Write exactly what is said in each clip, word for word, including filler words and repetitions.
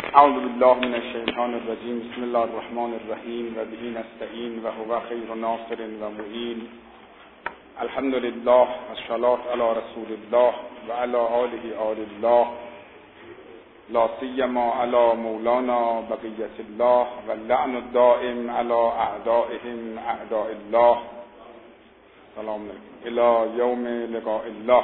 اعوذ بالله من الشیطان الرجیم. بسم الله الرحمن الرحیم و به نستعین و هو خیر ناصر و معین. الحمد لله و الصلاة علی رسول الله و علی آله آل الله، لا سیما علی مولانا بقیة الله و اللعن الدائم علی اعدائهم اعداء الله. سلام علیکم الی یوم لقاء الله.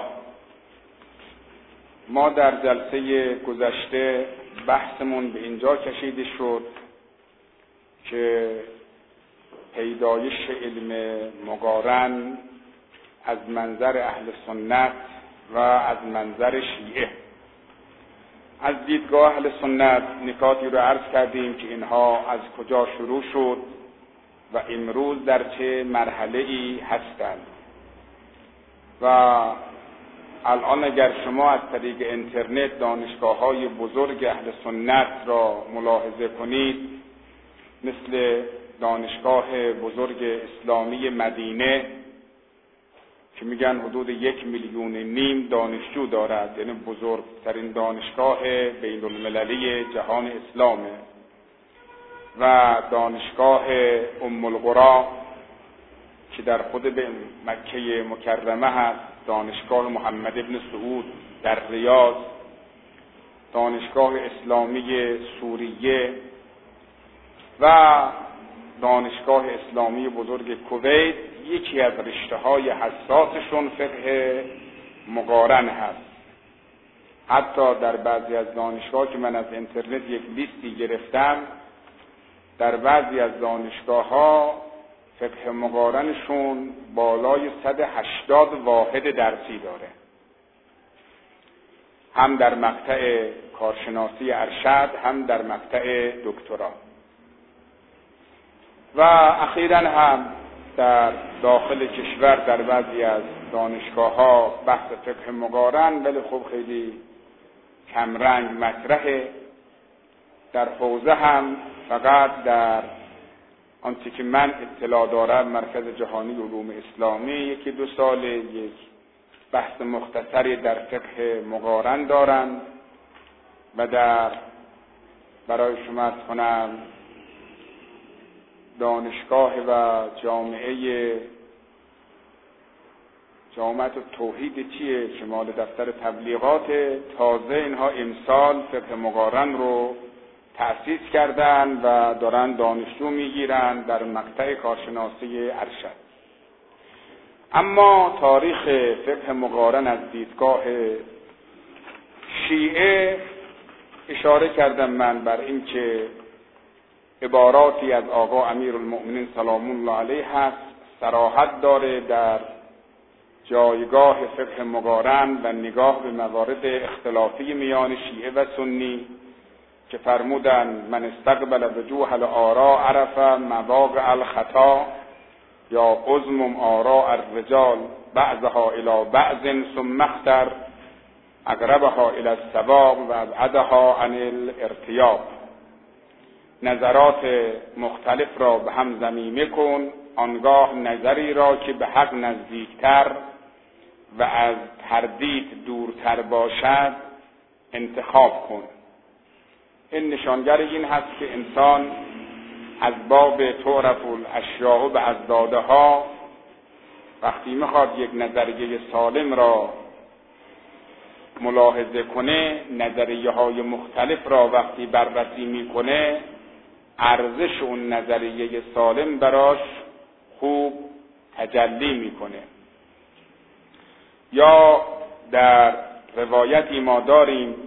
ما در جلسه گذشته بحثمون به اینجا کشیده شد که پیدایش علم مقارن از منظر اهل سنت و از منظر شیعه. از دیدگاه اهل سنت نکاتی رو عرض کردیم که اینها از کجا شروع شد و امروز در چه مرحله‌ای هستند. و الان اگر شما از طریق اینترنت دانشگاه‌های بزرگ اهل سنت را ملاحظه کنید، مثل دانشگاه بزرگ اسلامی مدینه که میگن حدود یک میلیون نیم دانشجو دارد، یعنی بزرگترین دانشگاه بین المللی جهان اسلامه، و دانشگاه ام القری که در خود مکه مکرمه هست، دانشگاه محمد ابن سعود در ریاض، دانشگاه اسلامی سوریه و دانشگاه اسلامی بزرگ کویت، یکی از رشته‌های حساسشون فقه مقارن هست. حتی در بعضی از دانشگاه که من از اینترنت یک لیستی گرفتم، در بعضی از دانشگاه‌ها فقه مقارنشون بالای صد و هشتاد واحد درسی داره، هم در مقطع کارشناسی ارشد هم در مقطع دکترا. و اخیراً هم در داخل کشور در بعضی از دانشگاه‌ها بحث فقه مقارن، ولی خب خیلی کمرنگ مطرحه. در حوزه هم فقط در آنچه که من اطلاع دارم مرکز جهانی علوم اسلامی یکی دو سال یک بحث مختصری در فقه مقارن دارند و در برای شما عرض کنم دانشگاه و جامعه جامعه توحید چیه که مال دفتر تبلیغات، تازه اینها امسال فقه مقارن رو تأسیس کردن و دارن دانشجو میگیرن در مقطع کارشناسی ارشد. اما تاریخ فقه مقارن از دیدگاه شیعه اشاره کردم من بر این که عباراتی از آقا امیرالمؤمنین سلام الله علیه هست، صراحت داره در جایگاه فقه مقارن و نگاه به موارد اختلافی میان شیعه و سنی که فرمودن من استقبل وجوه الآراء عرف مواقع الخطا، یا قزم آراء الرجال بعضها الى بعض ثم اختر اقربها الى الصواب و ابعدها عن الارتیاب. نظرات مختلف را به هم ضمیمه کن، آنگاه نظری را که به حق نزدیکتر و از تردید دورتر باشد انتخاب کن. این نشانگر این هست که انسان از باب تعرف الاشیاء به اضدادها وقتی میخواد یک نظریه سالم را ملاحظه کنه، نظریه های مختلف را وقتی بررسی میکنه، ارزش اون نظریه سالم براش خوب تجلی میکنه. یا در روایتی ما داریم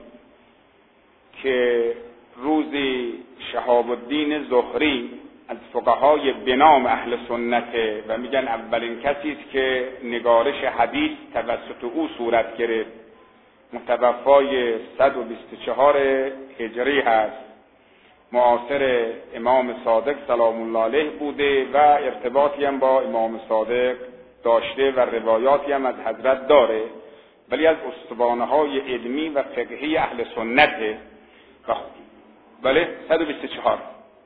که روزی شهاب الدین زهری از فقهای بنام اهل سنته و میگن اولین کسی است که نگارش حدیث توسط او صورت گرفت، متوفای صد و بیست و چهار هجری هست، معاصر امام صادق سلام الله علیه بوده و ارتباطی هم با امام صادق داشته و روایاتی هم از حضرت داره، ولی از استوانه‌های علمی و فقهی اهل سنته. بله صد و بیست و چهار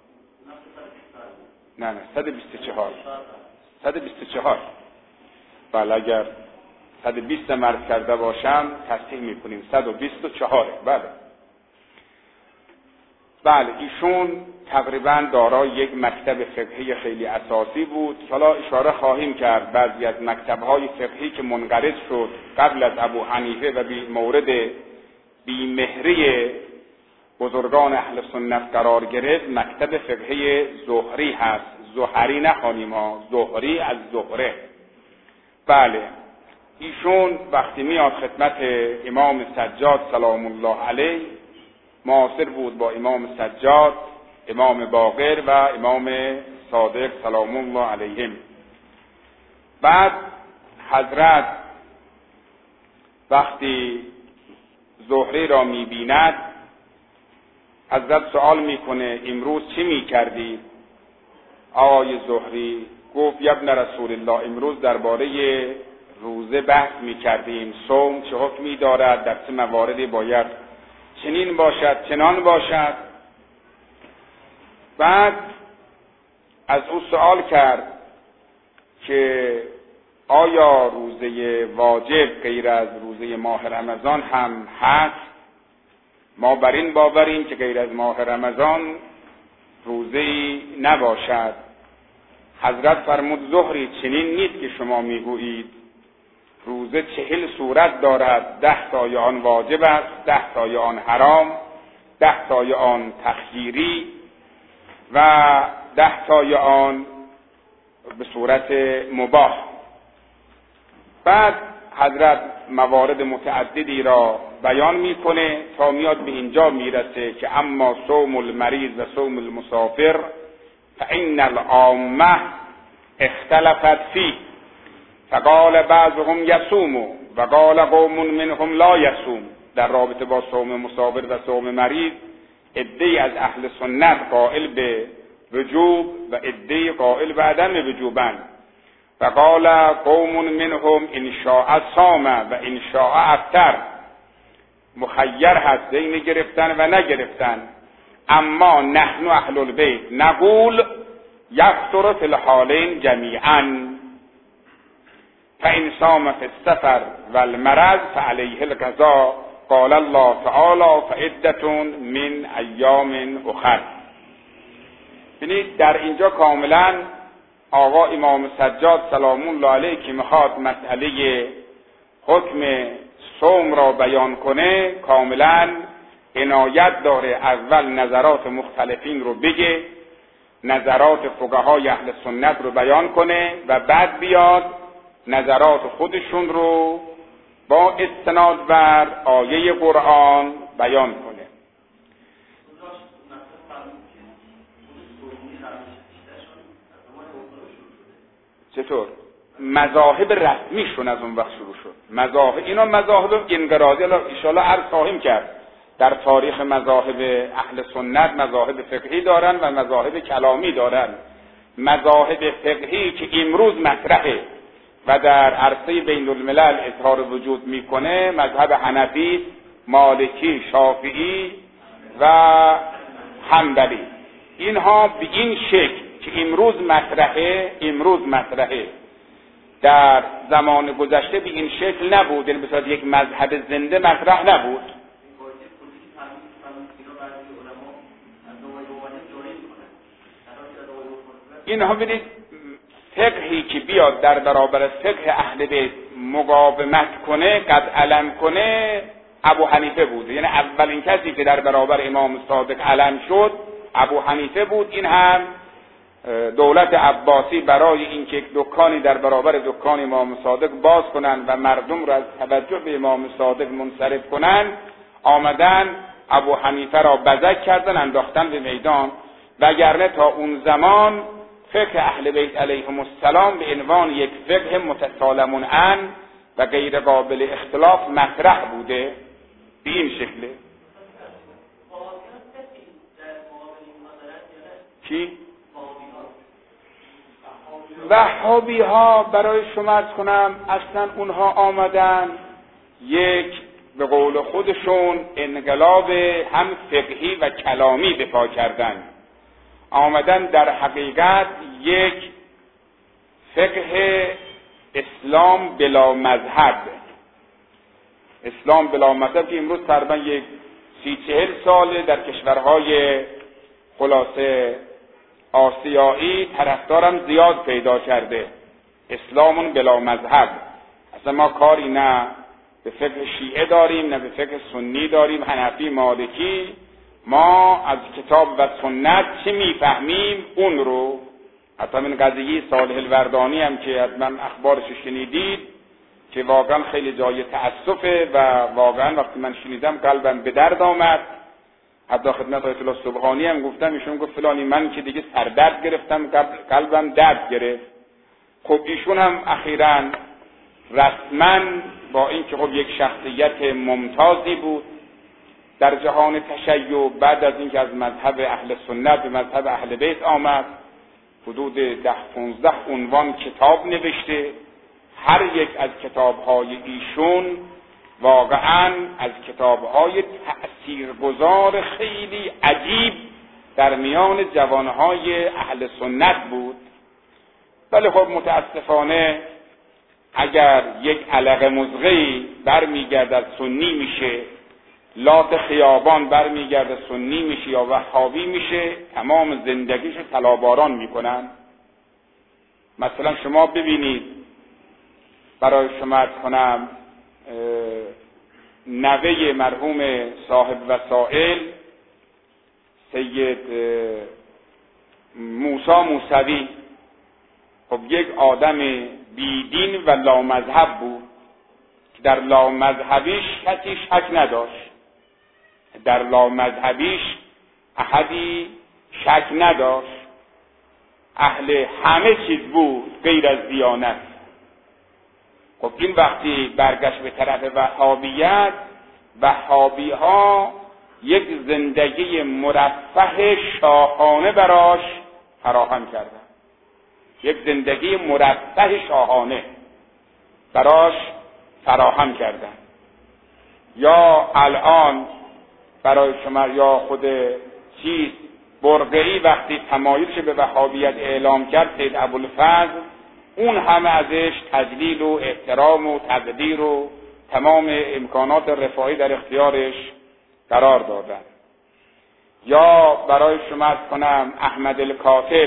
نه نه صد و بیست و چهار صد و بیست و چهار بله اگر صد و بیست مرد کرده باشم تصحیح میکنیم، صد و بیست و چهار. بله بله، ایشون تقریبا دارای یک مکتب فقهی خیلی اساسی بود. حالا اشاره خواهیم کرد بعضی از مکتب‌های فقهی که منقرض شد قبل از ابو حنیفه و بی مورد بیمهری بزرگان اهل سنت قرار گرفت، مکتب فقهی زهری هست. زهری نخوانیم ها، زهری از زهره. بله، ایشون وقتی میاد خدمت امام سجاد سلام الله علیه، معاصر بود با امام سجاد، امام باقر و امام صادق سلام الله علیهم. بعد حضرت وقتی زهره را میبیند، حضرت سوال میکنه امروز چی میکردی؟ آقای زهری گفت ابن رسول الله، امروز درباره روزه بحث میکردیم، صوم چه حکمی دارد، در چه مواردی باید چنین باشد چنان باشد. بعد از او سوال کرد که آیا روزه واجب غیر از روزه ماه رمضان هم هست؟ ما بر این باوریم که غیر از ماه رمضان روزه‌ای نباشد. حضرت فرمود زهری چنین نیست که شما میگویید، روزه چهل صورت دارد، ده تای آن واجب است، ده تای آن حرام، ده تای آن تخییری و ده تای آن به صورت مباح. بعد حضرت موارد متعددی را بیان میکنه تا میاد به اینجا میرسه که اما صوم المریض و صوم المسافر فإن العامة اختلفت فيه فقال بعضهم یصوم و قال قوم منهم لا یصوم. در رابطه با صوم مسافر و صوم مریض عده‌ای از اهل سنت قائل به وجوب و عده‌ای قائل به عدم وجوبند. فقال قوم منهم ان شاء صام و ان شاء افطر، مخیر هست بین گرفتن و نگرفتن. اما نحن اهل البیت نقول یفطر فی الحالین جمیعا فان صام فی السفر والمرض فعلیه القضاء قال الله تعالی فعدة من ایام اخر. ببینید در اینجا کاملا آقا امام سجاد سلام الله علیه که میخواد مسئله حکم صوم را بیان کنه، کاملا عنایت داره اول نظرات مختلفین رو بگه، نظرات فقهای اهل سنت رو بیان کنه و بعد بیاد نظرات خودشون رو با استناد بر آیه قرآن بیان کنه. چطور؟ مذاهب رسمیشون از اون وقت شروع شد. مذاهب اینا مذاهب انقراضی، ان شاء الله عرض خواهیم کرد. در تاریخ مذاهب اهل سنت مذاهب فقهی دارن و مذاهب کلامی دارن. مذاهب فقهی که امروز مطرحه و در عرصه بین الملل اظهار وجود میکنه مذهب حنفی، مالکی، شافعی و حنبلی. اینها به این شکل که امروز مطرحه امروز مطرحه در زمان گذشته به این شکل نبود، یعنی به صورت یک مذهب زنده مطرح نبود. اینها ببینید فقهی که بیاد در برابر فقه اهل بیت مقاومت کنه، قد علم کنه، ابو حنیفه بود. یعنی اولین کسی که در برابر امام صادق علم شد ابو حنیفه بود. این هم دولت عباسی برای اینکه یک دکانی در برابر دکان امام صادق باز کنن و مردم را از توجه به امام صادق منصرف کنن، آمدن ابو حنیفه را بزک کردن، انداختن به میدان. وگرنه تا اون زمان فقه اهل بیت علیهم السلام به عنوان یک فقه متسالم عن و غیر قابل اختلاف مطرح بوده. به این شکله. کی؟ وهابی ها برای شما عرض کنم اصلا اونها آمدن یک به قول خودشون انقلاب هم فقهی و کلامی به پا کردن. آمدن در حقیقت یک فقه اسلام بلا مذهب، اسلام بلا مذهب که امروز تقریبا یک سی چهل سال در کشورهای خلاصه آسیایی طرفدارم زیاد پیدا کرده. اسلامون بلا مذهب. اصلا ما کاری نه به فقه شیعه داریم نه به فقه سنی داریم، حنفی، مالکی. ما از کتاب و سنت چه میفهمیم اون رو. حتی من قضیه صالح الوردانی هم که از من اخبارش شنیدید که واقعا خیلی جای تأسفه و واقعا وقتی من شنیدم قلبم به درد آمد. حتی خدمت آیت الله سبحانی هم گفتم، ایشون گفت فلانی من که دیگه سردرد گرفتم، قلبم درد گرفت. خب ایشون هم اخیراً رسما با اینکه خب یک شخصیت ممتازی بود در جهان تشیع، بعد از اینکه از مذهب اهل سنت به مذهب اهل بیت آمد حدود ده پونزده عنوان کتاب نوشته. هر یک از کتاب‌های ایشون واقعاً از کتاب‌های تأثیرگذار خیلی عجیب در میان جوانهای اهل سنت بود. ولی خب متاسفانه اگر یک علق مزغه‌ای برمیگردد سنی میشه، لات خیابان برمیگرده سنی میشه یا وهابی میشه، تمام زندگیشو طلاباران میکنن. مثلا شما ببینید، برای شما عرض کنم، نوه مرحوم صاحب وسائل سید موسی موسوی، خب یک آدم بیدین و لامذهب بود که در لامذهبیش کسی شک نداشت، در لامذهبیش احدی شک نداشت، اهل همه چیز بود غیر از دیانت. خب این وقتی برگشت به طرف وهابیت، وهابی ها یک زندگی مرفه شاهانه براش فراهم کردن، یک زندگی مرفه شاهانه براش فراهم کردن. یا الان برای شما یا خود چیز برقعی وقتی تمایلش به وهابیت اعلام کرد، سید ابوالفضل، اون همه ازش تجلیل و احترام و تقدیر و تمام امکانات رفاهی در اختیارش قرار دادن. یا برای شما از کنم احمد الکاتب،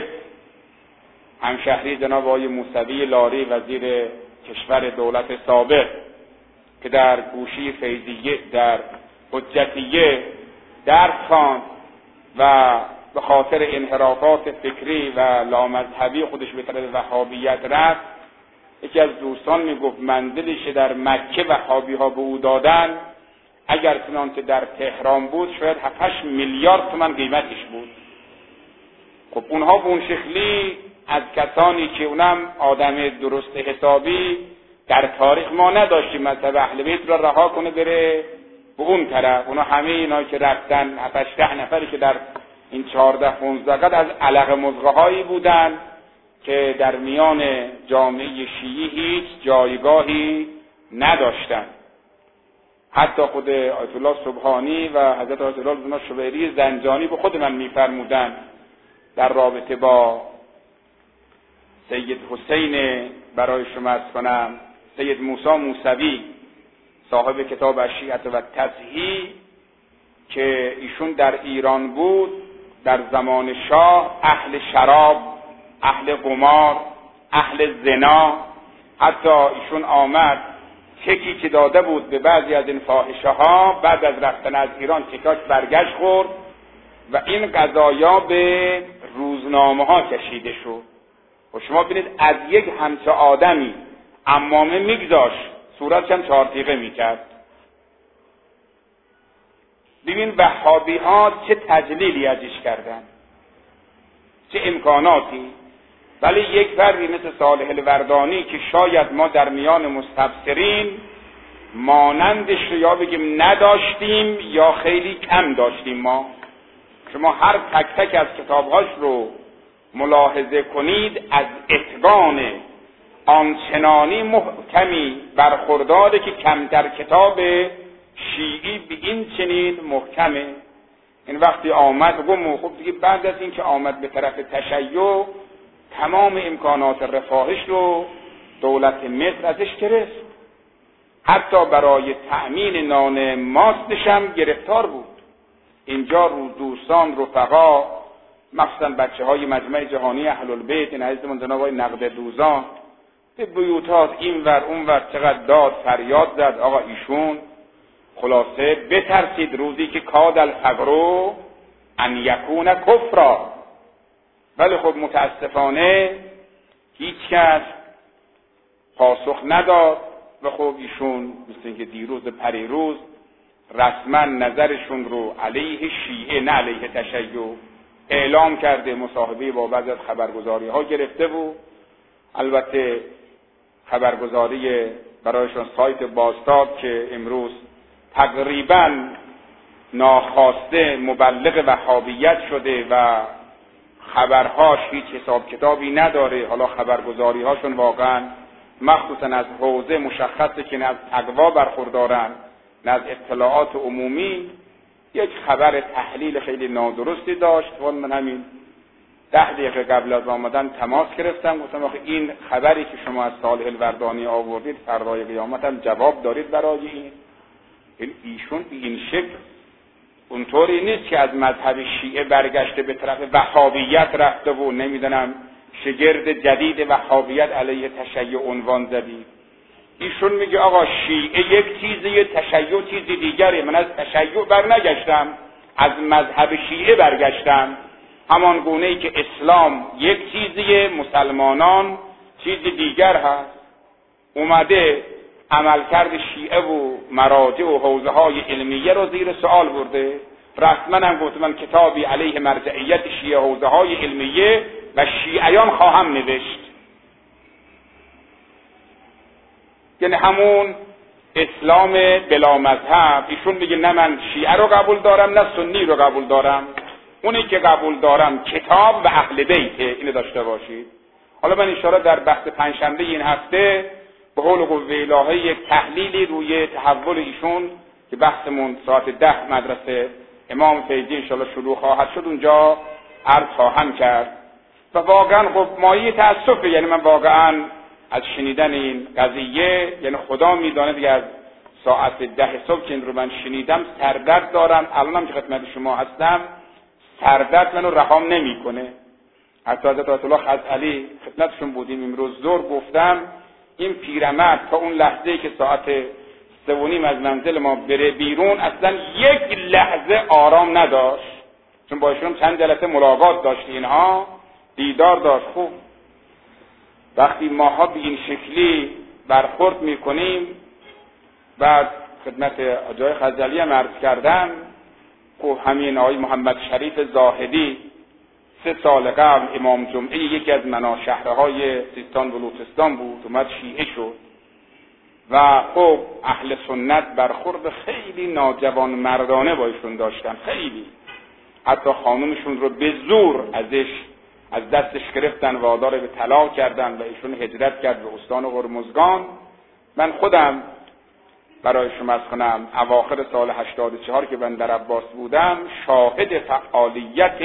همشهری جناب آقای موسوی لاری وزیر کشور دولت سابق، که در گوشی فیضیه در حجتیه درس خواند و به خاطر انحرافات فکری و لامذهبی خودش به طرف وهابیت رفت. یکی از دوستان میگفت منزلش در مکه وهابی ها به او دادن، اگر چنانچه در تهران بود شاید هفت هشت میلیارد تومان قیمتش بود. خب اونها به اون شکلی از کسانی که اونم آدم درست حسابی در تاریخ ما نداشتیم مذهب اهل بیت را رها کنه بره به اون طرف. اونا همه اینا که رفتن هفت هشت نفری که در این چهارده پانزده قد از علق مزغه‌هایی بودن که در میان جامعه شیعی هیچ جایگاهی نداشتن. حتی خود آیت الله سبحانی و حضرت آیت الله شبیری زنجانی به خود من میفرمودن در رابطه با سید حسین، برای شما از کنم سید موسی موسوی صاحب کتاب الشیعة و التصحیح، که ایشون در ایران بود در زمان شاه، اهل شراب، اهل قمار، اهل زنا، حتی ایشون آمد چکی که داده بود به بعضی از این فاحشه ها، بعد از رفتن از ایران چکاش برگشت خورد و این قضایا به روزنامه ها کشیده شد. و شما ببینید از یک همچه آدمی عمامه میگذاشت، صورتش هم چهار تیغه میکرد. ببین وهابی ها چه تجلیلی ازش کردن، چه امکاناتی. ولی یک فردی مثل صالح الوردانی که شاید ما در میان مستبصرین مانندش رو یا بگیم نداشتیم یا خیلی کم داشتیم. ما شما هر تک تک از کتابهاش رو ملاحظه کنید، از اتقان آنچنانی محکمی برخورداره که کمتر کتاب شیعی به این چنین محکمه. این وقتی آمد گم خب دیگه بعد از این که آمد به طرف تشیع تمام امکانات رفاهش رو دولت مصر ازش گرفت، حتی برای تأمین نان ماستش هم گرفتار بود. اینجا رو دوستان رفقا، مخصوصا بچه های مجمع جهانی اهل البیت، این عزیزمون جناب آقای نقد دوزان، به بیوتات این ور اون ور چقدر داد فریاد زد. آقا ایشون خلاصه بترسید روزی که کاد الفقر ان یکون کفرا. ولی خب متاسفانه هیچ کس پاسخ نداد و خب ایشون مثل اینکه دیروز پریروز رسما نظرشون رو علیه شیعه نه علیه تشیع اعلام کرده، مصاحبه با بعضی از خبرگزاری ها گرفته بود. البته خبرگزاری برایشون سایت بازتاب که امروز تقریبا ناخواسته مبلغ وهابیت شده و خبرهاش هیچ حساب کتابی نداره. حالا خبرگزاری هاشون واقعا مخصوصا از حوزه مشخصه که نه از تقوا برخوردارن نه از اطلاعات عمومی، یک خبر تحلیل خیلی نادرستی داشت. و من همین ده دقیقه قبل از آمدن تماس گرفتم، گفتم آخه این خبری که شما از صالح الوردانی آوردید فردای قیامت هم جواب دارید برای این؟ این ایشون این شکل اونطوری نیست که از مذهب شیعه برگشته به طرف وهابیت رفته و نمیدونم شگرد جدید وهابیت علیه تشیع عنوان زدید. ایشون میگه آقا شیعه یک چیزیه، تشیع چیزی دیگره. من از تشیع برنگشتم، از مذهب شیعه برگشتم. همان گونه‌ای که اسلام یک چیزیه، مسلمانان چیز دیگر هست. اومده عملکرد شیعه و مراجع و حوزه های علمیه رو زیر سوال برده. رسما هم گفت من کتابی علیه مرجعیت شیعه حوزه های علمیه و شیعیان خواهم نوشت. یعنی همون اسلام بلا مذهب. ایشون میگه نه من شیعه رو قبول دارم نه سنی رو قبول دارم، اونی که قبول دارم کتاب و اهل بیته. اینو داشته باشید. حالا من ان شاءالله در بحث پنجشنبه این هفته به قول قوه الهی یک تحلیلی روی تحول ایشون که بحثمون ساعت ده مدرسه امام فیضی ان شاءالله شروع خواهد شد اونجا عرض خواهم کرد. و واقعا خب مایه تأسفه، یعنی من واقعا از شنیدن این قضیه، یعنی خدا میدونه دیگه از ساعت ده صبح که این رو من شنیدم سردرد دارم. الانم که خدمت شما هستم سردرد منو رهام نمیکنه. حتی حضرت آیت الله خزعلی خدمتشون بودیم امروز ظهر، گفتم این پیرمرد تا اون لحظه‌ای که ساعت سه و نیم از منزل ما بره بیرون اصلا یک لحظه آرام نداشت، چون با ایشون چند جلسه ملاقات داشت، اینها دیدار داشت. خوب وقتی ماها به این شکلی برخورد میکنیم، بعد خدمت آجای خزعلی هم عرض کردم که همین آقای محمد شریف زاهدی سه سال قبل امام جمعه یکی از مناشهرهای سیستان بلوچستان بود، اومد شیعه شد و خب اهل سنت برخورد خیلی ناجوان مردانه با ایشون داشتن، خیلی حتی خانومشون رو به زور ازش از دستش گرفتن، وادار به طلاق کردن و ایشون هجرت کرد به استان هرمزگان. من خودم برای شما از کنم اواخر سال هشتاد و چهار که من در عباس بودم شاهد فعالیت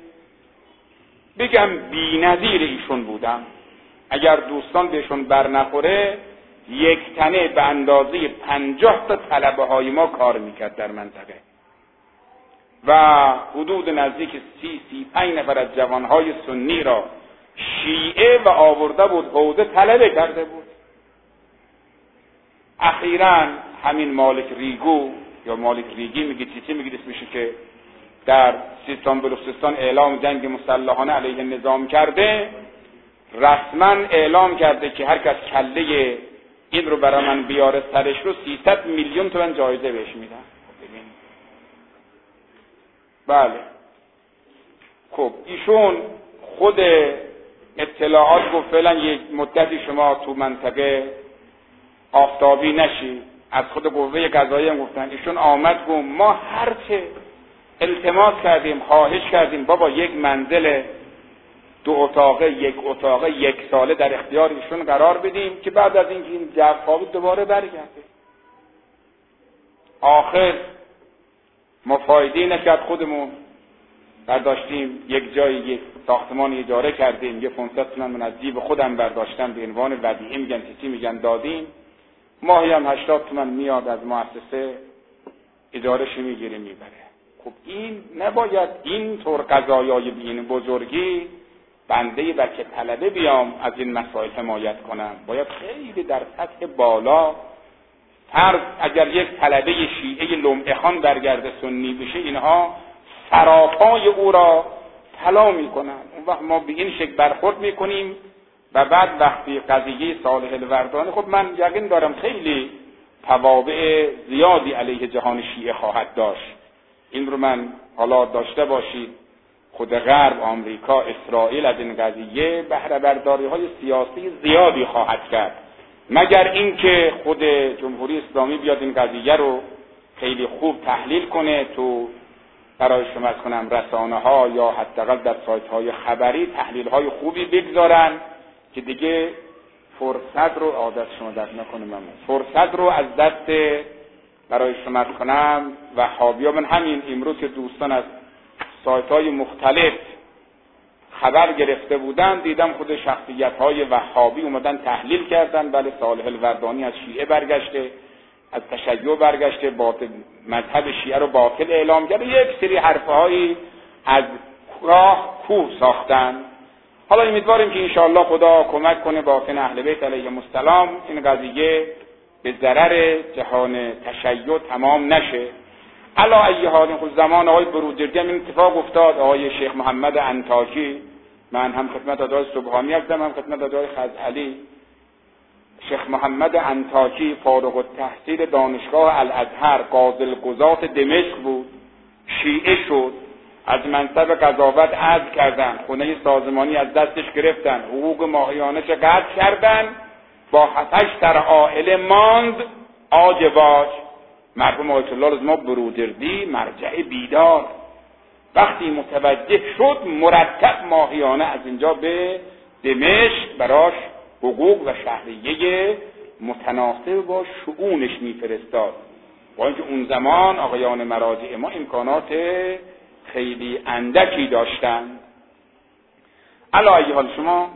بگم بی‌نظیر ایشون بودم. اگر دوستان بهشون برنخوره یک تنه به اندازه پنجاه تا طلبه های ما کار میکرد در منطقه و حدود نزدیک سی سی پنج نفر از جوانهای سنی را شیعه و آورده بود حوزه طلبه کرده بود. اخیراً همین مالک ریگو یا مالک ریگی میگه چی چی میگه اسمشه که در سیستان بلوچستان اعلام جنگ مسلحانه علیه نظام کرده، رسما اعلام کرده که هر کس کله این رو برای من بیاره سرش رو سیصد میلیون تومان جایزه بهش میدن. بله خب ایشون خود اطلاعات گفت فعلا یک مدتی شما تو منطقه آفتابی نشی. از خود قوه قضاییه هم گفتن. ایشون آمد گفت ما هرچه التماس کردیم خواهش کردیم بابا یک منزل دو اتاقه یک اتاقه یک ساله در اختیار ایشون قرار بدیم که بعد از اینکه این جو خوابید دوباره برگرده. آخر ما فایده نکرد، خودمون برداشتیم یک جایی یک ساختمان اجاره کردیم، یه پانصد تومان من از جیب خودم برداشتم به عنوان ودیعه میگن چی میگن دادیم، ماهی هم هشتاد تومان میاد از مؤسسه اجارهش میگیره میبره. خب این نباید این طور قضایای بین بزرگی بنده بچه طلبه بیام از این مسائل حمایت کنم. باید خیلی در سطح بالا، فرض اگر یک طلبه شیعه لمعه خان برگرده سنی بشه، اینها سراپای او را طلا میکنن. اون وقت ما به این شکل برخورد میکنیم و بعد وقتی قضیه صالح الوردانی، خب من یقین دارم خیلی توابع زیادی علیه جهان شیعه خواهد داشت. این رو من حالا داشته باشید خود غرب، آمریکا، اسرائیل از این قضیه بهره برداری های سیاسی زیادی خواهد کرد، مگر اینکه خود جمهوری اسلامی بیاد این قضیه رو خیلی خوب تحلیل کنه، تو برای شما از کنم رسانه ها یا حداقل در سایت های خبری تحلیل های خوبی بگذارن که دیگه فرصت رو عادت شما در نکنه، ممنون، فرصت رو از دست برای شما از کنم وهابی‌ها. من همین امروز که دوستان از سایت های مختلف خبر گرفته بودن، دیدم خود شخصیت های وهابی اومدن تحلیل کردن، بله صالح الوردانی از شیعه برگشته، از تشیع برگشته، باطل مذهب شیعه رو باطل اعلام کرده، یک سری حرفه هایی از راه کوه ساختن. حالا امیدواریم که انشاءالله خدا کمک کنه باطن اهل بیت علیهم السلام این قضیه به ضرر جهان تشیع تمام نشه. علا ای حال خود زمان آقای برودردی هم این اتفاق افتاد، آقای شیخ محمد انطاکی، من هم خدمت آقای سبحانی هستم هم خدمت آقای خزعلی. شیخ محمد انطاکی فارغ التحصیل دانشگاه الازهر، قاضی القضات دمشق بود، شیعه شد، از منصب قضاوت عزل کردن، خونه سازمانی از دستش گرفتن، حقوق ماهیانه چه قطع کردن، با هفتش تر عائله ماند آج باج. مرحوم آیت الله لازم برودردی مرجع بیدار وقتی متوجه شد مرتب ماهیانه از اینجا به دمشق براش حقوق و شهریه متناسب با شؤونش میفرستاد، با اینکه اون زمان آقایان مراجع ما امکانات خیلی اندکی داشتن. علا ای حال شما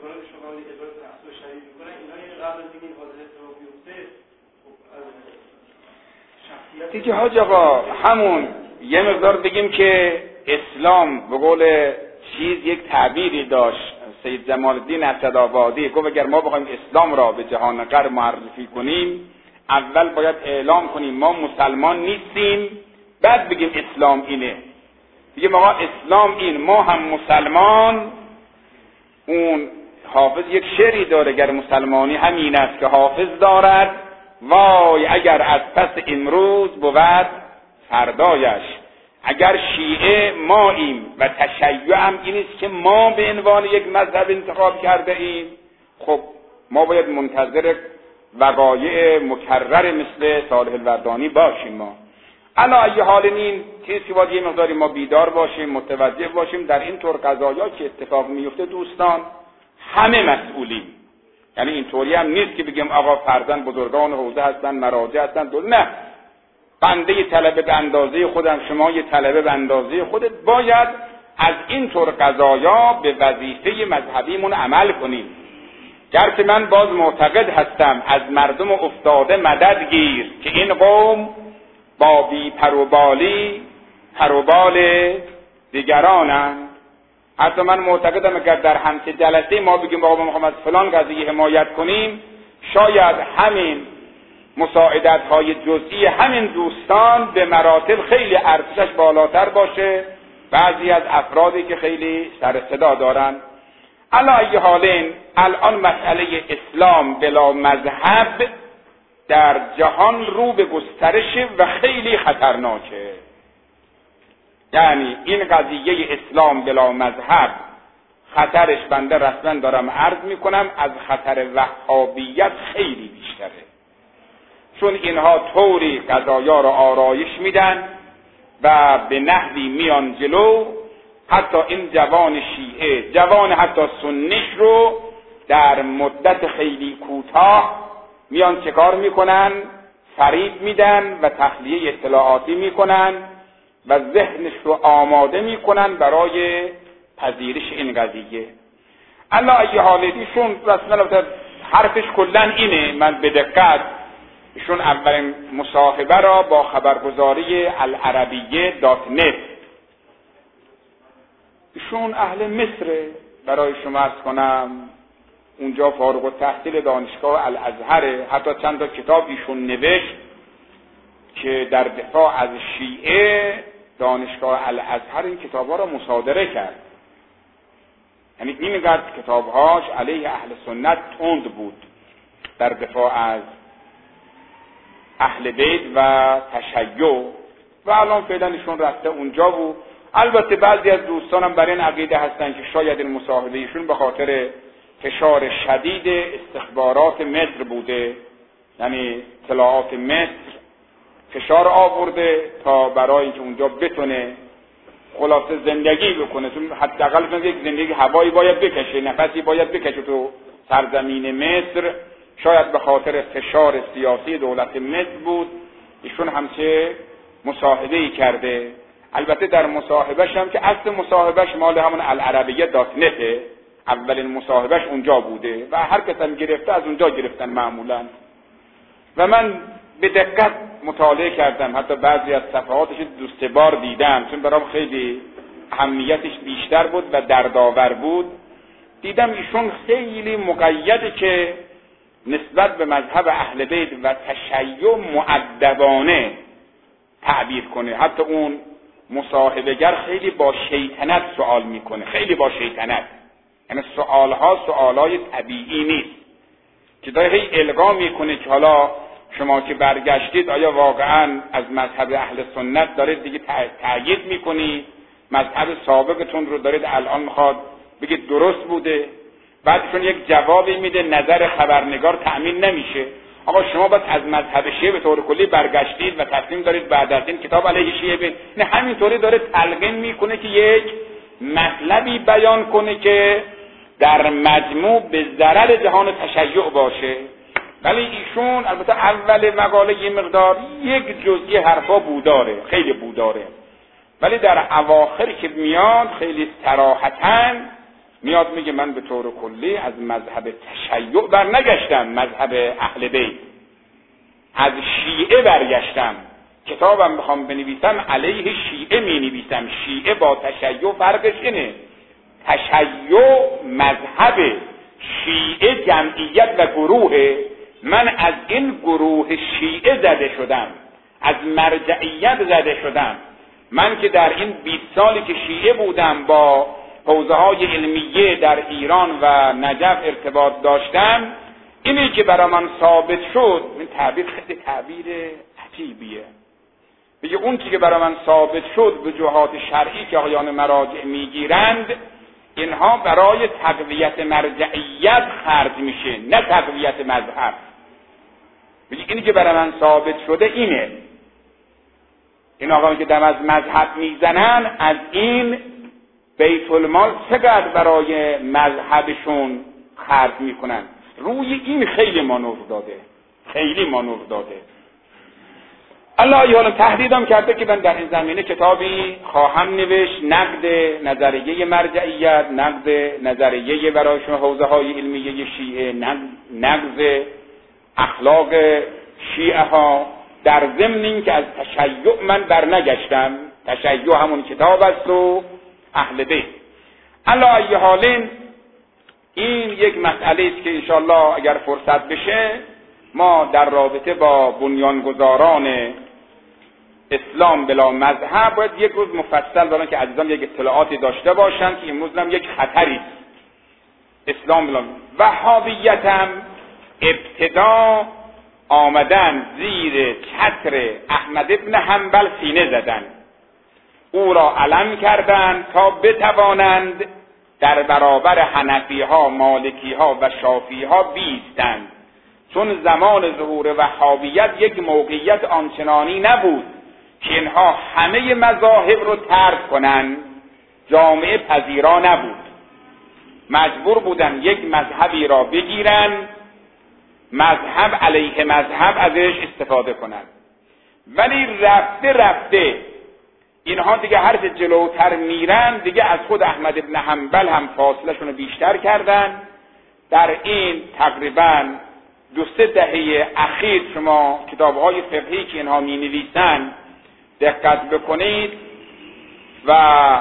دیگه حاج آقا همون یه مقدار بگیم که اسلام به قول چیز یک تعبیری داشت سید جمال الدین اسدآبادی، گفت اگر ما بخوایم اسلام را به جهان غرب معرفی کنیم اول باید اعلام کنیم ما مسلمان نیستیم، بعد بگیم اسلام اینه. بگیم آقا اسلام این، ما هم مسلمان. اون حافظ یک شعری داره، اگر مسلمانی همین است که حافظ دارد، وای اگر از پس امروز بود فردایش. اگر شیعه ماییم و تشیع هم این است که ما به عنوان یک مذهب انتخاب کرده ایم، خب ما باید منتظر وقایع مکرر مثل صالح الوردانی باشیم. ما علا ای حال این چیزی باید یه مقداری ما بیدار باشیم، متوجه باشیم در این طور قضایا که اتفاق میفته دوستان همه مسئولیم. یعنی اینطوری هم نیست که بگیم آقا فرزن بزرگان حوزه هستن، مراجع هستن، دول نه. بنده طلبه به اندازه خودم، شما یه طلبه به اندازه خودت، باید از این طور قضایا به وظیفه مذهبیمون عمل کنیم. گرچه من باز معتقد هستم از مردم افتاده مدد گیر که این قوم با بی پروبالی پروبال دیگرانند. حتی من معتقدم اگر در همچه جلسه ما بگیم آقا ما میخوام از فلان قضیه حمایت کنیم، شاید همین مساعدت های جزئی همین دوستان به مراتب خیلی ارزشش بالاتر باشه بعضی از افرادی که خیلی سر صدا دارن. علی ای حالین الان مسئله اسلام بلا مذهب در جهان رو به گسترش و خیلی خطرناکه. یعنی این قضیه اسلام بلا مذهب خطرش بنده رسما دارم عرض میکنم از خطر وهابیت خیلی بیشتره، چون اینها طوری قضایا را آرایش میدن و به نحوی میان جلو، حتی این جوان شیعه، جوان حتی سنیش رو در مدت خیلی کوتاه میان چه کار میکنن؟ فریب میدن و تخلیه اطلاعاتی میکنن و ذهنش رو آماده میکنن برای پذیرش این قضیه. الله ای حالتیشون رسما حرفش کلن اینه، من به دقت ایشون اولین مصاحبه را با خبرگزاری العربیه دات نت، ایشون اهل مصر، برای شما عرض کنم اونجا فارغ التحصیل دانشگاه الازهر، حتی چند تا کتاب ایشون نوشت که در دفاع از شیعه دانشگاه الازهر این کتاب‌ها را مصادره کرد. یعنی اینقدر کتاب‌هاش علیه اهل سنت تند بود در دفاع از اهل بیت و تشیع، و الان فعلا ایشون رفته اونجا بود. البته بعضی از دوستانم برای این عقیده هستن که شاید این مصاحبه ایشون به خاطر فشار شدید استخبارات مصر بوده، یعنی اطلاعات مصر فشار آورده تا برای اینکه اونجا بتونه خلاصه زندگی بکنه، چون حداقل یک زندگی هوایی باید بکشه، نفسی باید بکشه تو سرزمین مصر. شاید به خاطر فشار سیاسی دولت مصر بود ایشون همچه مصاحبه‌ای کرده. البته در مصاحبهش هم که اصل مصاحبهش مال همون العربیه دات نته، اولین مصاحبهش اونجا بوده و هر کس هم گرفته از اونجا گرفتن معمولا. و من به دقت مطالعه کردم، حتی بعضی از صفحاتش دو سه بار دیدم، چون برام خیلی اهمیتش بیشتر بود و دردآور بود. دیدم ایشون خیلی مقیده که نسبت به مذهب اهل بیت و تشیع مؤدبانه تعبیر کنه. حتی اون مصاحبه‌گر خیلی با شیطنت سوال میکنه، خیلی با شیطنت، یعنی سوالها سوالای طبیعی نیست که داره هی القا میکنه که حالا شما که برگشتید آیا واقعا از مذهب اهل سنت دارید دیگه تأیید میکنید، مذهب سابقتون رو دارید الان میخواد بگید درست بوده. بعدشون یک جوابی میده نظر خبرنگار تأمین نمیشه. آقا شما باید از مذهب شیعه به طور کلی برگشتید و تصمیم دارید بعد از این کتاب علیه شیعه بین. نه همینطوری داره تلقین میکنه که یک مطلبی بیان کنه که در مجموع به ضرر جهان تشیع باشه. ولی ایشون البته اول مقاله یه مقدار یک جزئی حرفا بوداره، خیلی بوداره، ولی در اواخر که میاد خیلی صراحتاً میاد میگه من به طور کلی از مذهب تشیع برنگشتم، مذهب اهل بیت، از شیعه برگشتم، کتابم بخوام بنویسم علیه شیعه می نویسم. شیعه با تشیع فرقش اینه، تشیع مذهب، شیعه جمعیت و گروه. من از این گروه شیعه زده شدم، از مرجعیت زده شدم. من که در این بیست سالی که شیعه بودم با حوزه های علمیه در ایران و نجف ارتباط داشتم، اینی که برای من ثابت شد، این تعبیر خیلی تعبیر عجیبیه، بگه اون چیزی که برای من ثابت شد به جهات شرعی که آقایان مراجع میگیرند، اینها برای تقویت مرجعیت خرج میشه، نه تقویت مذهب. بگه اینی که برای من ثابت شده اینه، این آقایان که دم از مذهب میزنن از این بیت المال چقدر برای مذهبشون خرج میکنن. روی این خیلی مانور داده، خیلی مانور داده. الله یالا تهدیدم کرده که من در این زمینه کتابی خواهم نوشت، نقد نظریه مرجعیت، نقد نظریه برایشون حوزه های علمیه شیعه، نقد اخلاق شیعه ها، در ضمن این که از تشیع من برنگشتم. تشیع همون کتاب است و اهل بیت. علی ای حالین این یک مسئله است که انشاءالله اگر فرصت بشه ما در رابطه با بنیانگذاران اسلام بلا مذهب باید یک روز مفصل دارن که عزیزان یک اطلاعاتی داشته باشن که امروز هم یک خطری است. اسلام بلا وهابیت هم ابتدا آمدن زیر چتر احمد ابن حنبل سینه زدن، او را علم کردند تا بتوانند در برابر حنفی ها، مالکی ها و شافعی ها بیستند، چون زمان ظهور وهابیت یک موقعیت آنچنانی نبود که اینها همه مذاهب رو ترک کنند، جامعه پذیرا نبود، مجبور بودن یک مذهبی را بگیرن، مذهب علیه مذهب ازش استفاده کنند. ولی رفته رفته اینها دیگه هر چه جلوتر میرن دیگه از خود احمد ابن حنبل هم فاصله شون بیشتر کردن. در این تقریبا دو سه دهه اخیر شما کتاب‌های فقهی که اینها می‌نویسند دقت بکنید و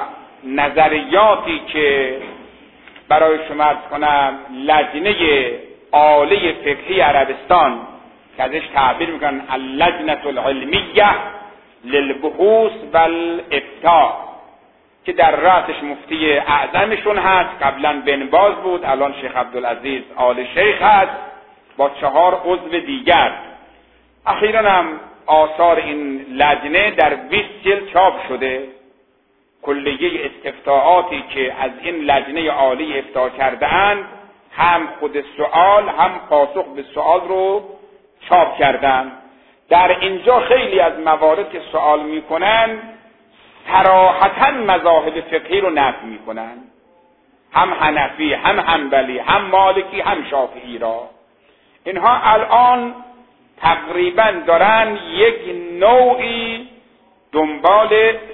نظریاتی که برای شما عرض کنم لجنه عالی فقهی عربستان که ازش تعبیر میکنن اللجنة العلمیه للبحوث والافتاء که در رأسش مفتی اعظمشون هست، قبلا بن باز بود، الان شیخ عبدالعزیز آل شیخ هست با چهار عضو دیگر. اخیراً هم آثار این لجنه در بیست جلد چاپ شده. کلیه استفتاءاتی که از این لجنه عالی افتاء کرده اند، هم خود سوال هم پاسخ به سوال رو چاپ کردن. در اینجا خیلی از موارد که سوال میکنن صراحتاً مذاهب فقهی رو نفی میکنن، هم حنفی هم حنبلی هم مالکی هم شافعی را. اینها الان تقریبا دارن یک نوعی دنبال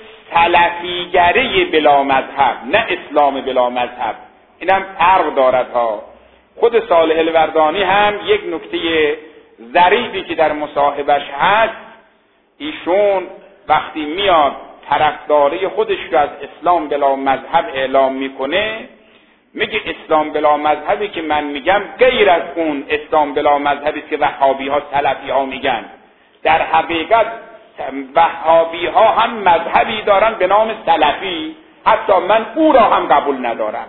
سلفیگری بلا مذهب، نه اسلام بلا مذهب. اینم فرق دارد ها. خود صالح الوردانی هم یک نکته ظریفی که در مصاحبش هست، ایشون وقتی میاد طرفداری خودش رو از اسلام بلا مذهب اعلام میکنه، میگه اسلام بلا مذهبی که من میگم غیر از اون اسلام بلا مذهبی که وهابی ها سلفی ها میگن. در حقیقت وهابی ها هم مذهبی دارن به نام سلفی، حتی من او را هم قبول ندارم.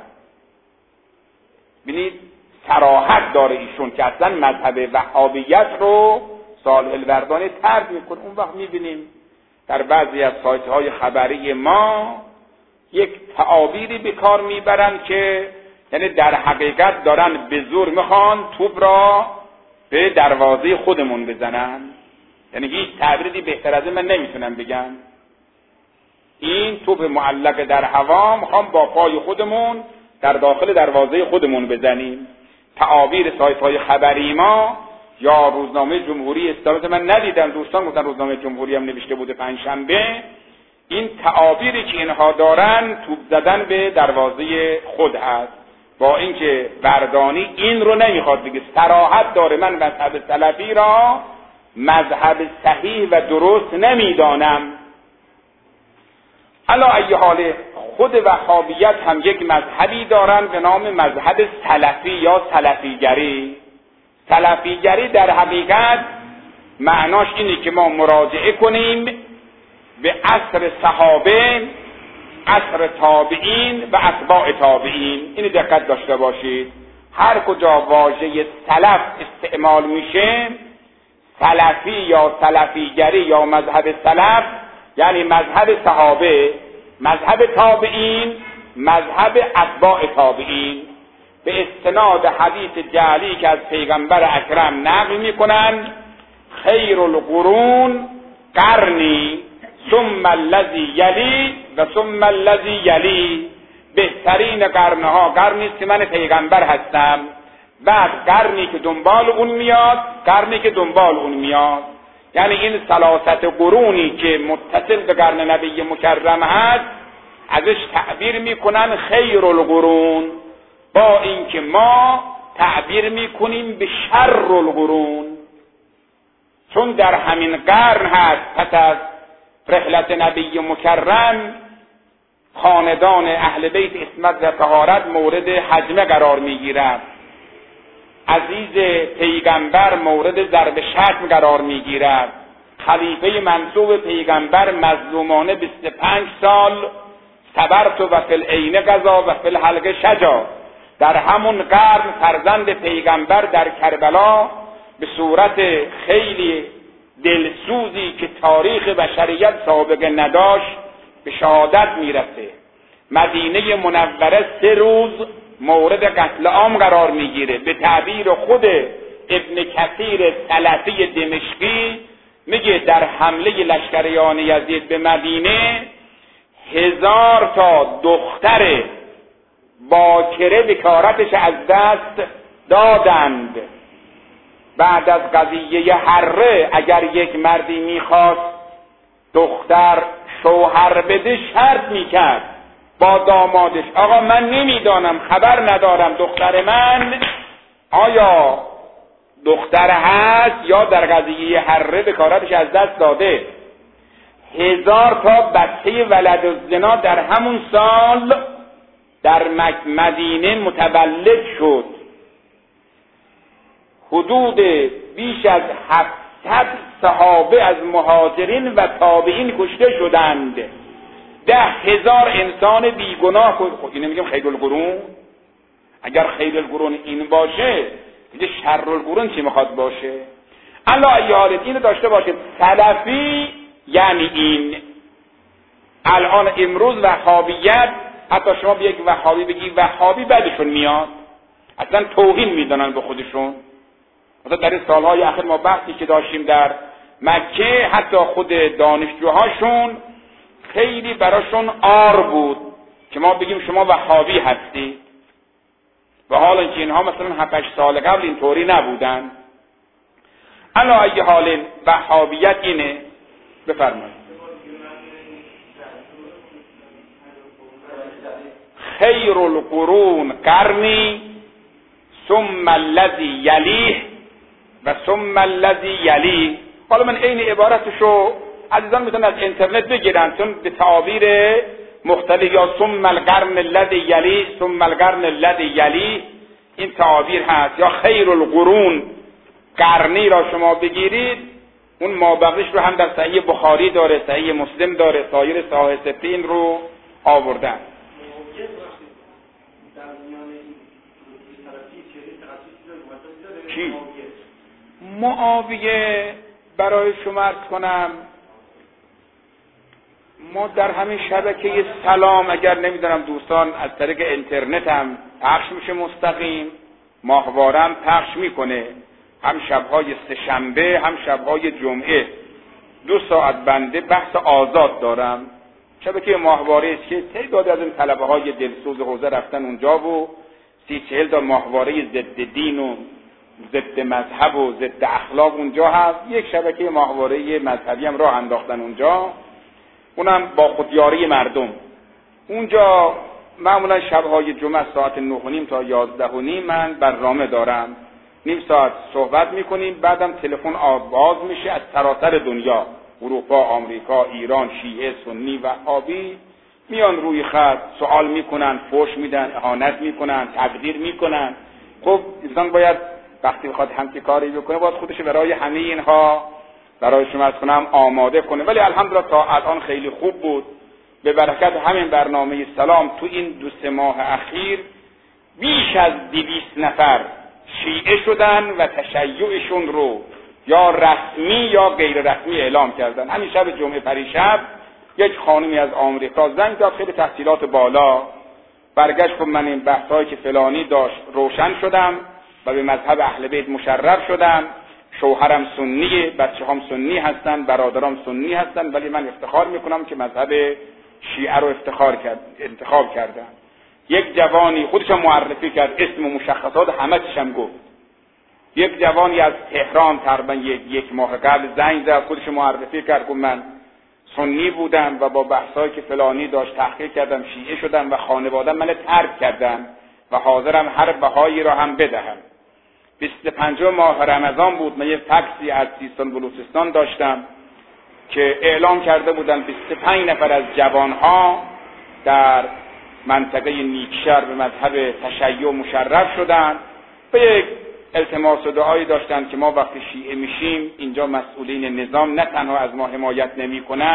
ببینید صراحت داره ایشون که اصلا مذهب وهابیت رو صالح الوردانی طرد میکنه. اون وقت میبینیم در بعضی از سایت های خبری ما یک تعابیری به کار میبرن که یعنی در حقیقت دارن به زور میخوان توپ را به دروازه خودمون بزنن. یعنی هیچ تعبیری بهتر از این من نمیتونم بگم. این توپ معلق در هوا میخوام با پای خودمون در داخل دروازه خودمون بزنیم. تعابیر سایت های خبری ما یا روزنامه جمهوری اسلامی، من ندیدم، دوستان گفتن روزنامه جمهوری هم نوشته بوده پنجشنبه، این تعابیری که اینها دارن توپ زدن به دروازه خود هست. با اینکه وردانی این رو نمیخواد بگه، صراحت داره من مذهب سلفی را مذهب صحیح و درست نمیدانم. علی ای حال خود وهابیت هم یک مذهبی دارن به نام مذهب سلفی یا سلفیگری. سلفیگری در حقیقت معناش اینه که ما مراجعه کنیم به عصر صحابه، عصر تابعین و اتباع تابعین. اینو دقت داشته باشید، هر کجا واژه سلف استعمال میشه، سلفی یا سلفیگری یا مذهب سلف یعنی مذهب صحابه، مذهب تابعین، مذهب اتباع تابعین. به استناد حدیث جعلی که از پیغمبر اکرم نقل میکنن، خیر القرون قرنی ثم الذی یلی و ثم الذی یلی، بهترین قرنها قرنی است که من پیغمبر هستم، بعد قرنی که دنبال اون میاد، قرنی که دنبال اون میاد. یعنی این ثلاثت قرونی که متصل به قرن نبی مکرم هست ازش تعبیر میکنن خیر القرون، با اینکه ما تعبیر میکنیم به شر القرون، چون در همین قرن هست پس از رحلت نبی مکرم خاندان اهل بیت عصمت و طهارت مورد هجمه قرار میگیرد، عزیز پیغمبر مورد ضرب شتم قرار میگیرد، خلیفه منصوب پیغمبر مظلومانه بیست و پنج سال صبرت و فی العین قضا و فی الحلقه شجا. در همون قرن فرزند پیغمبر در کربلا به صورت خیلی دلسوزی که تاریخ بشریت سابقه نداشت به شهادت میرسه. مدینه منوره سه روز مورد قتل عام قرار میگیره. به تعبیر خود ابن کثیر سلفی دمشقی میگه در حمله لشکریان یزید به مدینه هزار تا دختر باکره بکارتش از دست دادند. بعد از قضیه حره اگر یک مردی میخواست دختر شوهر بده شرط میکرد با دامادش، آقا من نمیدانم، خبر ندارم دختر من آیا دختر هست یا در قضیه حره بکارتش از دست داده. هزار تا بچه ولد الزنا در همون سال در مدینه متولد شد. حدود بیش از هفتصد صحابه از مهاجرین و تابعین کشته شدند. ده هزار انسان بیگناه خود خود اینو میگم خیر القرون. اگر خیر القرون این باشه دیگه شر القرون چی میخواد باشه؟ الله ایالت اینو داشته باشه. سلفی یعنی این. الان امروز وهابیت، حتی شما به یک وهابی بگی وهابی بعدشون میاد، اصلا توهین میدونن به خودشون. مثلا در سالهای اخیر ما بحثی که داشتیم در مکه، حتی خود دانشجوهاشون خیلی براشون عار بود که ما بگیم شما وهابی هستی، و حالا که اینها مثلا هفت هشت سال قبل اینطوری نبودن. علی ای حال وهابیت اینه. بفرمایید. خیر القرون قرنی ثم الذی یلیه و ثم الذی یلیه. حالا من این عبارتشو عزیزان میتونن از اینترنت بگیرن، چون به تعابیر مختلف یا ثم القرن الذی یلیه ثم القرن الذی یلیه این تعابیر هست. یا خیر القرون قرنی را شما بگیرید، اون مابقیش رو هم در صحیح بخاری داره، صحیح مسلم داره، سایر صحاح ستین رو آوردن. چی؟ معاویه برای شما عرض کنم، ما در همین شبکه سلام، اگر نمیدونم دوستان از طریق اینترنت هم پخش میشه مستقیم، ماهوارم پخش میکنه، هم شبهای سه‌شنبه هم شبهای جمعه دو ساعت بنده بحث آزاد دارم. شبکه ماهواره است که تعداد از این طلبه های دلسوز حوزه رفتن اونجا و سی چهل تا ماهواره ضد دین و ضد مذهب و ضد اخلاق اونجا هست. یک شبکه ماهواره مذهبی هم راه انداختن اونجا، اونم با خودیاری مردم. اونجا معمولا شبهای جمعه ساعت نه و نیم تا یازده و نیم من برنامه دارم، نیم ساعت صحبت میکنیم، بعدم تلفن آواز میشه از سراسر دنیا، اروپا، آمریکا، ایران، شیعه، سنی و وهابی میان روی خط سوال میکنن، فحش میدن، اهانت میکنن، تقدیر میکنن. خب انسان باید وقتی بخواد همچین کاری بکنه باید خودش برای همه اینها برای شما از کنم آماده کنه. ولی الحمدلله تا الان خیلی خوب بود. به برکت همین برنامه سلام تو این دو سه ماه اخیر بیش از دویست نفر شیعه شدن و تشیعشون رو یا رسمی یا غیر رسمی اعلام کردن. همین شب جمعه پریشب یک خانمی از آمریکا زنگ داد، خیلی تحصیلات بالا، برگشت که من این بحثایی که فلانی داشت روشن شدم و به مذهب اهل بیت مشرف شدم، شوهرم سنیه، بچه‌هام سنی هستن، برادرام سنی هستن، ولی من افتخار میکنم که مذهب شیعه رو افتخار کرد انتخاب کردم. یک جوانی خودشم معرفی کرد، اسم و مشخصات همه چیشم گفت. یک جوانی از تهران تقریبا یک, یک ماه قبل زنگ زد، خودش معرفی کرد که من سنی بودم و با بحثایی که فلانی داشت تحقیق کردم، شیعه شدم و خانواده‌ام من ترک کردم و حاضرم هر بهایی را هم بدهم. بیست و پنج ماه رمضان بود، من یه فکسی از سیستان بلوچستان داشتم که اعلام کرده بودن بیست و پنج نفر از جوانها در منطقه نیکشهر به مذهب تشیع مشرف شدن. به یک التماس و دعایی داشتن که ما وقتی شیعه میشیم اینجا مسئولین نظام نه تنها از ما حمایت نمی کنن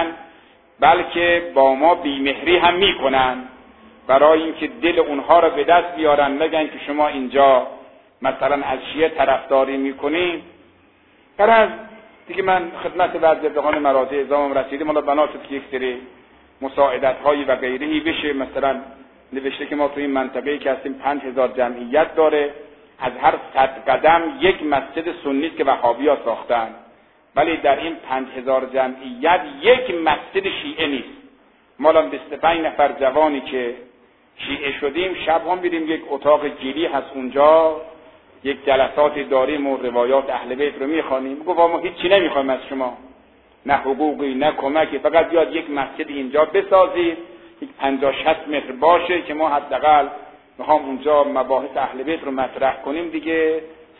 بلکه با ما بیمهری هم میکنن، برای اینکه دل اونها را به دست بیارن، نگن که شما اینجا مثلا از شیعه طرفداری میکنین. پر از دیگه من خدمت وزیردهان مراجع اعظامم رسیدیم، حالا بنا شد که یک سری مساعدت هایی و غیرهی بشه. مثلا نوشته که ما تو این منطقه‌ای که هستیم پنج هزار جمعیت داره، از هر صد قدم یک مسجد سنی است که وهابی‌ها ساختن، ولی در این پنج هزار جمعیت یک مسجد شیعه نیست. ما الان بیست و پنج نفر جوانی که شیعه شدیم شب هم میریم یک اتاق گیری هست اونجا، یک جلساتی داریم و روایات اهل بیت رو میخوانیم. گفت ما هیچی نمیخوایم از شما، نه حقوقی نه کمکی، فقط بیاد یک مسجد اینجا بسازید، یک پنجاه شصت متر باشه که ما حداقل میخوام اونجا مباحث اهل بیت رو مطرح کنیم دیگه،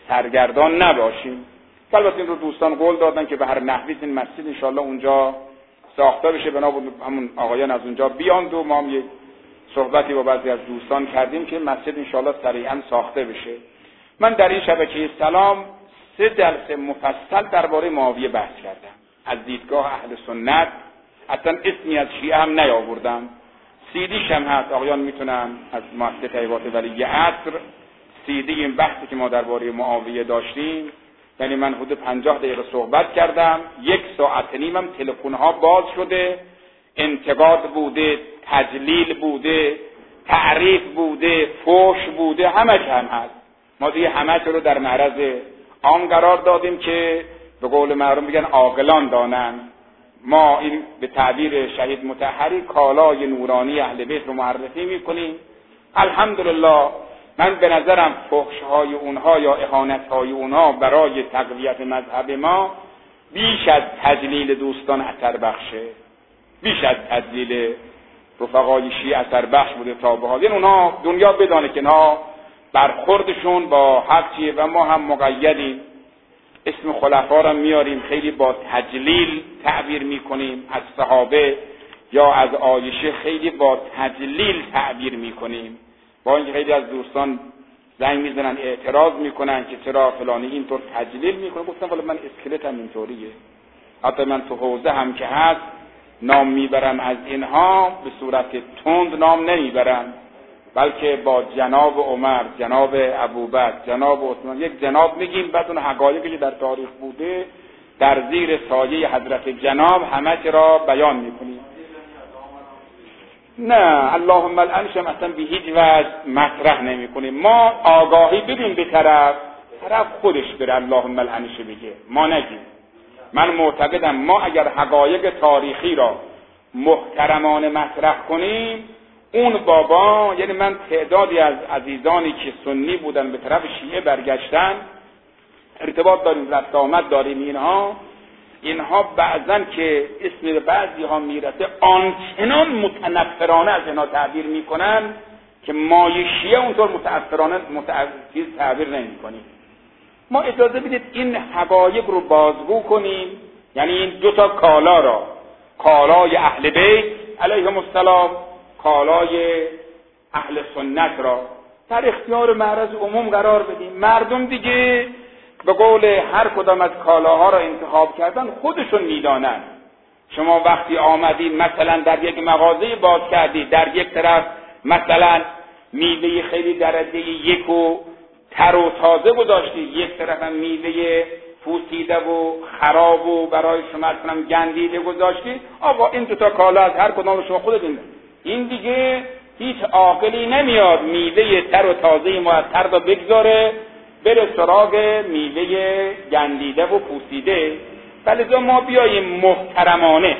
سرگردان نباشیم. البته این رو دوستان قول دادن که به هر نحوی این مسجد انشالله اونجا ساخته بشه، بنابراین همون آقایان از اونجا بیاند و ما هم یک صحبتی با بعضی از دوستان کردیم که مسجد انشالله سریعا ساخته بشه. من در این شبکه سلام سه درس مفصل درباره معاویه بحث کردم از دیدگاه اهل سنت، اصلا اسمی از شیعه هم نیاوردم. سیدیش هم هست، آقایان میتونن از مؤسسه طیبات ولی عصر سیدی این بحثی که ما درباره معاویه داشتیم، یعنی من حدود پنجاه دقیقه صحبت کردم، یک ساعت نیمم تلفن‌ها باز شده، انتقاد بوده، تجلیل بوده، تعریف بوده، فحش بوده، همه هم هست. ما دیگه همه رو در معرض آن قرار دادیم که به قول معروف میگن عاقلان دانن. ما این به تعبیر شهید مطهری کالای نورانی اهل بیت رو معرفی میکنیم. الحمدلله من به نظرم فحش‌های اونها یا اهانت‌های اونها برای تقویت مذهب ما بیش از تجلیل دوستان اثر بخشه، بیش از تجلیل رفقای شیعه اثر بخش بوده تا به حال. یعنی اونها دنیا بدانه که نه برخوردشون با حق چیه و ما هم مقیدیم. اسم خلفا را میاریم خیلی با تجلیل تعبیر میکنیم، از صحابه یا از عایشه خیلی با تجلیل تعبیر میکنیم. با اینکه خیلی از دوستان زنگ میزنن اعتراض میکنن که چرا فلانی اینطور تجلیل میکنه، گفتم ولی من اسکلتم اینطوریه، حتی من تو حوزه هم که هست نام میبرم از اینها به صورت تند نام نمیبرم، بلکه با جناب عمر، جناب ابوبکر، جناب عثمان یک جناب میگیم، بعد اون حقایقی که در تاریخ بوده در زیر سایه حضرت جناب همه را بیان میکنیم. نه اللهم الانش هم اصلا به هیچ وجه مطرح نمی کنیم. ما آگاهی بدیم به طرف، طرف خودش بره اللهم الانش بگه، ما نگیم. من معتقدم ما اگر حقایق تاریخی را محترمانه مطرح کنیم، اون بابا، یعنی من تعدادی از عزیزانی که سنی بودن به طرف شیعه برگشتن، ارتباط داریم، رفت آمد داریم، اینها اینها بعضن که اسم بعضی ها میرسه آنچنان متنفرانه از اینا تعبیر میکنن که مای شیعه اونطور متأثرانه متأثیر تعبیر نمی کنیم. ما اجازه بدید این حقایق رو بازگو کنیم، یعنی این دو تا کالا را، کالای اهل بیت علیهم السلام، کالای اهل سنت را در اختیار معرض عموم قرار بدیم. مردم دیگه به قول هر کدام از کالاها را انتخاب کردن خودشون میدانن. شما وقتی آمدید مثلا در یک مغازه باز کردید، در یک طرف مثلا میوه خیلی درجه یک و تر و تازه گذاشتید، یک طرف هم میوه پوسیده و خراب و برای شما اصلا گندیده گذاشتید، آقا این دو تا کالا از هر کدام شما خودتون. این دیگه هیچ عاقلی نمیاد میوه تر و تازه معطر رو بگذاره بره سراغ میوه گندیده و پوسیده. ولی ما بیاییم محترمانه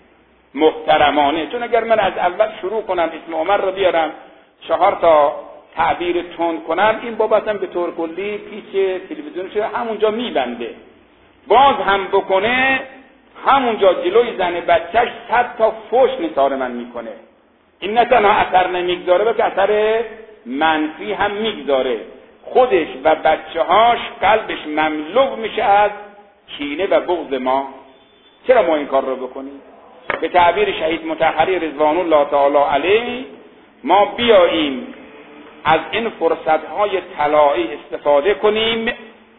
محترمانه چون اگر من از اول شروع کنم اسم عمر رو بیارم چهار تا تعبیر تند کنم، این بابا اصلا به طور کلی پیچ تلویزیونش همونجا میبنده. باز هم بکنه همونجا جلوی زن بچهش صد تا فوش نثار من میکنه. این نه تنها اثر نمیگذاره بلکه اثر منفی هم میگذاره. خودش و بچه‌هاش قلبش مملو میشه از کینه و بغض ما. چرا ما این کار رو بکنیم؟ به تعبیر شهید مطهری رضوان الله تعالی علیه، ما بیاییم از این فرصت‌های طلایی استفاده کنیم،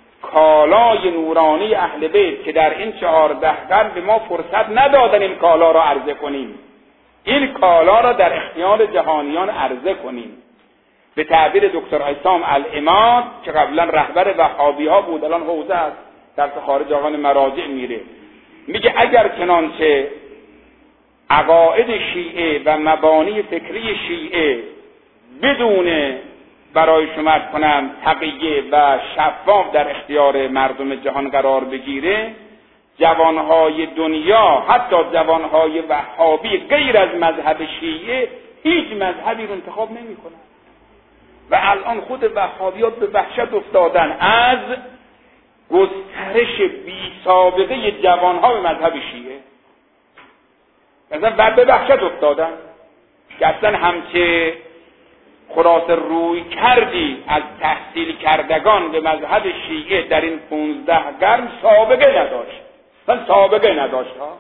کالای نورانی اهل بیت که در این چهارده قرن به ما فرصت ندادن این کالا را عرضه کنیم، این کالا را در اختیار جهانیان عرضه کنیم. به تعبیر دکتر عصام العماد که قبلا رهبر وهابی ها بود، الان حوزه است در خارج آقان مراجع میره، میگه اگر چنانچه عقاید شیعه و مبانی فکری شیعه بدون برای شما کنم تقیه و شفاف در اختیار مردم جهان قرار بگیره، جوانهای دنیا حتی جوانهای وهابی غیر از مذهب شیعه هیچ مذهبی رو انتخاب نمی کنن. و الان خود وهابیات به وحشت افتادن از گسترش بی سابقه جوانها به مذهب شیعه. مثلا به وحشت افتادن که اصلا همچه خلاصه روی کردی از تحصیل کردگان به مذهب شیعه در این پونزده قرن سابقه نداشت، من سابقه نداشت ها.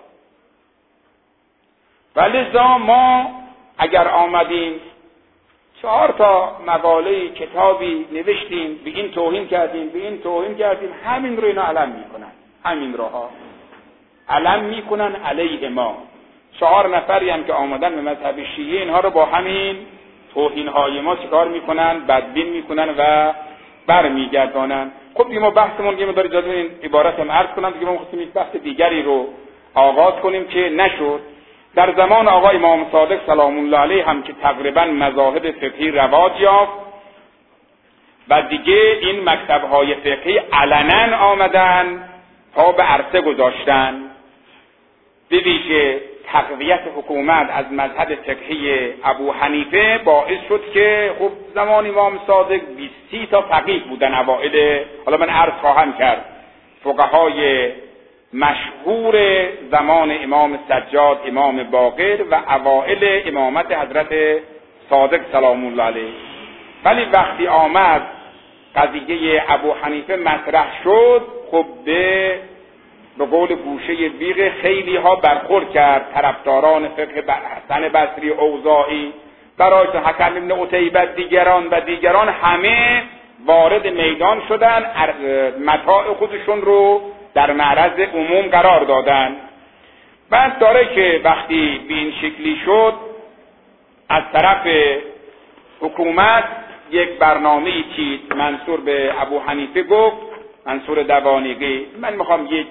ولذا ما اگر آمدیم چهار تا مقاله کتابی نوشتیم، به این توهین کردیم، به این توهین کردیم، همین رو اینا علم میکنن، همین رو ها علم میکنن علیه ما. چهار نفری هم که آمدن به مذهب شیعه اینها رو با همین توهین های ما چیکار میکنن؟ بدبین میکنن و برمیگردانن. خب دیگه ما بحثمون دیگه داره اجازه این عبارت هم عرض کنم دیگه ما خواستیم یک بحث دیگری رو آغاز کنیم که نشد. در زمان آقای امام صادق سلام الله علیه هم که تقریبا مذاهب فقهی رواج یافت و دیگه این مکتب‌های فقهی علنا آمدن تا به عرصه گذاشتن، به ویژه تقویت حکومت از مذهب فقهی ابو حنیفه باعث شد که خب زمان امام صادق بیست تا فقیه بودن اوائل، حالا من عرض خواهم کرد، فقهای مشهور زمان امام سجاد، امام باقر و اوائل امامت حضرت صادق سلام الله علیه. ولی وقتی آمد قضیه ابو حنیفه مطرح شد، خب به به قول گوشه بیغ خیلی ها برخورد کرد. طرفداران فقه حسن بصری، اوزاعی، برای حکم ابن عتیبه، دیگران و دیگران همه وارد میدان شدن، متاع خودشون رو در معرض عموم قرار دادن. بعد داره که وقتی به این شکلی شد از طرف حکومت یک برنامه چید، منصور به ابو حنیفه گفت، منصور دوانیقی، من میخوام یک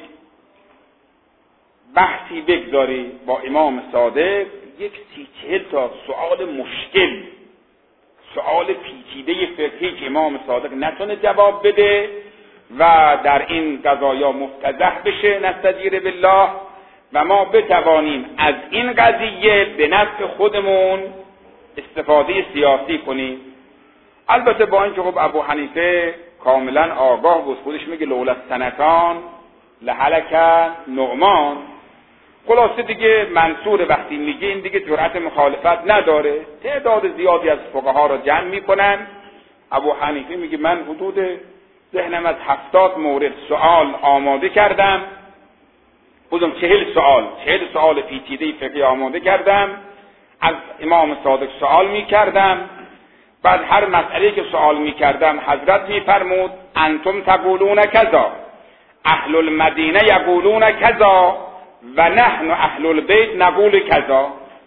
بحثی بگذاری با امام صادق، یک سی چهل تا سوال مشکل، سوال پیچیده فقهی که امام صادق نتونه جواب بده و در این قضایا مفتضح بشه نستجیر بالله و ما بتوانیم از این قضیه به نفع خودمون استفاده سیاسی کنیم. البته با اینکه خب ابو حنیفه کاملا آگاه بود، خودش میگه لولا سنتان لهلک نعمان. خلاصه دیگه منصور وقتی میگه این دیگه جرأت مخالفت نداره، تعداد زیادی از فقها رو جمع میکنن. ابو حنیفه میگه من حدود ذهنم از هفتاد مورد سوال آماده کردم، بودم چهل سوال چهل سوال پیچیده فقهی آماده کردم، از امام صادق سوال میکردم. بعد هر مسئله که سوال میکردم حضرت میفرمود انتم تقولون کذا، اهل المدینه یقولون کذا و نحن اهل البیت نقول کذا.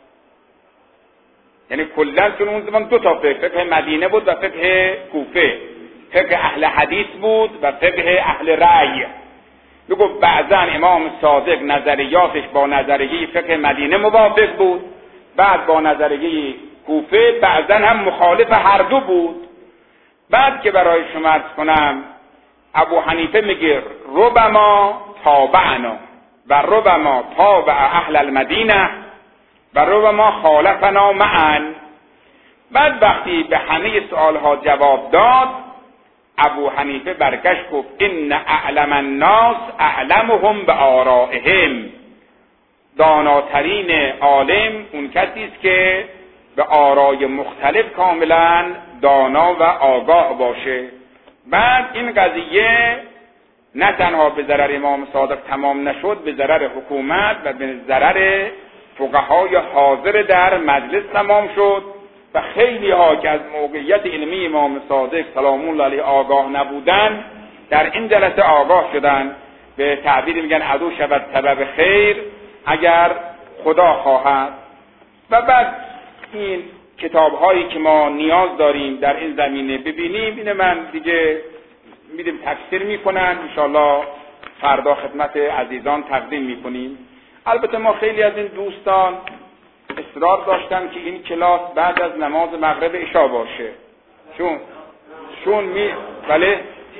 یعنی کلا چون اون زمان دو تا فقه، فقه مدینه بود و فقه کوفه، فقه اهل حدیث بود و فقه اهل رأی. میگه بعضا امام صادق نظریاتش با نظریه فقه مدینه موافق بود، بعد با نظریه کوفه بعضا هم مخالف هر دو بود. بعد که برای شما عرض کنم، ابو حنیفه میگه ربما تابعنا و ربما تابع اهل المدینه و ربما خالفنا معا. بعد وقتی به همه سوالها جواب داد، ابو حنیفه برگشت گفت ان اعلم الناس اعلمهم بآرائهم، داناترین عالم اون کسی است که به آرای مختلف کاملا دانا و آگاه باشه. بعد این قضیه نه تنها به ضرر امام صادق تمام نشد، به ضرر حکومت و به ضرر فقهای حاضر در مجلس تمام شد و خیلی ها که از موقعیت علمی امام صادق سلام الله علیه آگاه نبودن در این جلسه آگاه شدن. به تعبیر میگن عدو شود سبب خیر اگر خدا خواهد. و بعد این کتاب هایی که ما نیاز داریم در این زمینه ببینیم، اینه من دیگه میدیم تفسیر میکنن، انشاءالله فردا خدمت عزیزان تقدیم میکنیم. البته ما خیلی از این دوستان اصرار داشتن که این کلاس بعد از نماز مغرب عشا باشه، چون چون می بله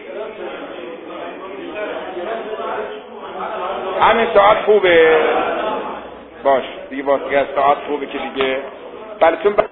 همین ساعت خوبه، باش دیگه واسه از ساعت خوبه که دیگه بله چون